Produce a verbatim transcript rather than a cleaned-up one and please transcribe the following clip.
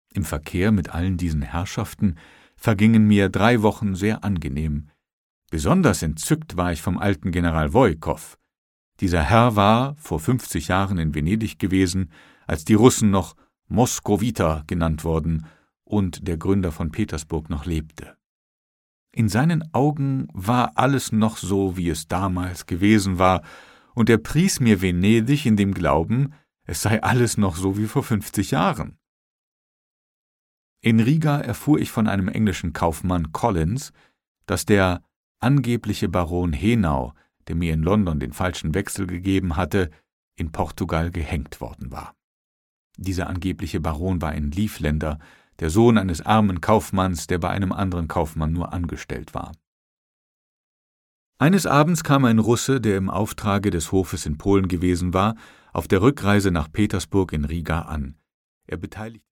Im Verkehr mit allen diesen Herrschaften vergingen mir drei Wochen sehr angenehm. Besonders entzückt war ich vom alten General Woikow. Dieser Herr war vor fünfzig Jahren in Venedig gewesen, als die Russen noch Moskowiter genannt wurden und der Gründer von Petersburg noch lebte. In seinen Augen war alles noch so, wie es damals gewesen war, und er pries mir Venedig in dem Glauben, es sei alles noch so wie vor fünfzig Jahren. In Riga erfuhr ich von einem englischen Kaufmann Collins, dass der angebliche Baron Henau, der mir in London den falschen Wechsel gegeben hatte, in Portugal gehängt worden war. Dieser angebliche Baron war ein Livländer, der Sohn eines armen Kaufmanns, der bei einem anderen Kaufmann nur angestellt war. Eines Abends kam ein Russe, der im Auftrage des Hofes in Polen gewesen war, auf der Rückreise nach Petersburg in Riga an. Er beteiligte